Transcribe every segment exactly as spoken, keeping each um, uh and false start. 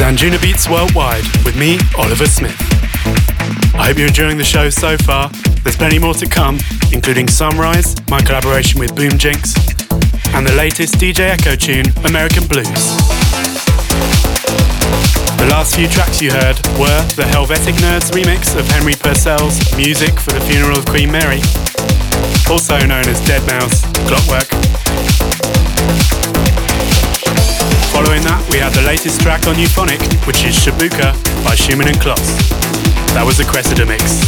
Anjuna Beats Worldwide with me, Oliver Smith. I hope you're enjoying the show so far. There's plenty more to come, including Sunrise, my collaboration with Boom Jinx, and the latest D J Echo tune, American Blues. The last few tracks you heard were the Helvetic Nerds remix of Henry Purcell's Music for the Funeral of Queen Mary, also known as deadmau Clockwork. Following that, we had the latest track on Euphonic, which is Shabuka by Schumann and Kloss. That was the Cressida mix.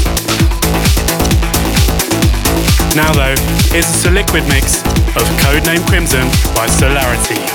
Now though, here's a Sir Liquid mix of Codename Crimson by Solarity.